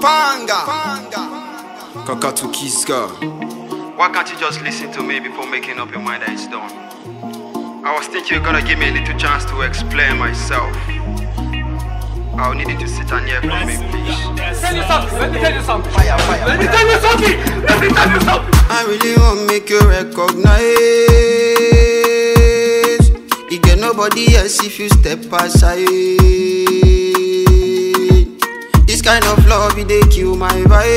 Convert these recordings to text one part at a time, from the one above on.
Panga. Kakatu Kiska. Why can't you just listen to me before making up your mind that it's done? I was thinking you're gonna give me a little chance to explain myself. I'll need you to sit and hear from me, please. Let me tell you something. Let me tell you something. I really want make you recognize. You get nobody else if you step aside. This kind of love, it dey kill my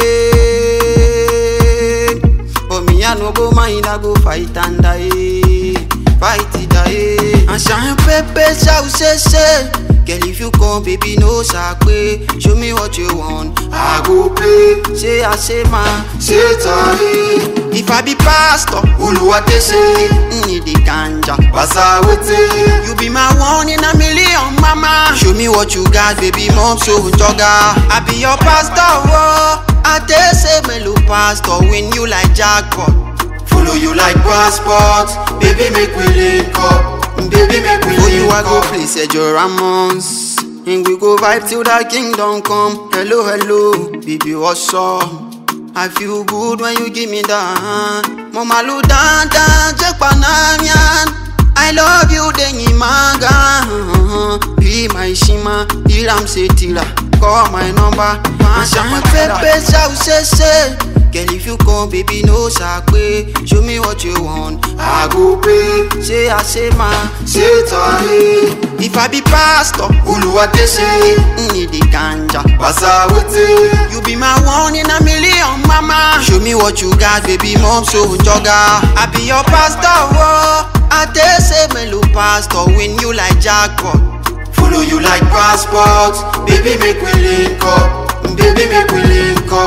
vibe. But me, I no go mind, I go fight and die. Fight it, die. And shine pepper, say. Girl, if you come, baby, no sakwe. Show me what you want, I go pay. Say I say man, say tie. If I be pastor, Uluwate say, need the ganja, pasa wete. You be my one in a million, mama. Show me what you got, baby, mom, so jogger. I be your pastor, oh. I tell say melo pastor, win you like jackpot. Follow you like passport, baby, make we link up. Baby, make me for you, I go play Sergio Ramos. And we go vibe till that kingdom come. Hello, baby, what's up? I feel good when you give me that. Mama lu dan, Jack Panamian. I love you, Dengi Manga. Be my shima, Iram Setila. Call my number. Shine pepe, say. Girl, if you come, baby, no sakwe. Show me what you want, I go pay. Say I say man, say tie. If I be pastor, Uluwate say, need the ganja, pasa wete. You be my one in a million, mama. Show me what you got, baby, mom, so jogger. I be your pastor, oh. I tell say melo pastor, win you like jackpot. Follow you like passport, baby, make we link up. Baby, make we link up.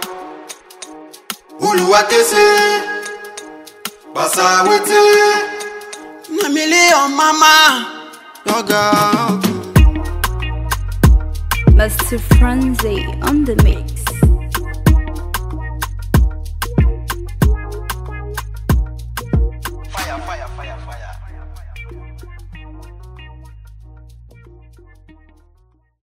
Uluwate say, pasa wete. Na million, mama. Yoga. Mr. Franzi on the mix. Fire.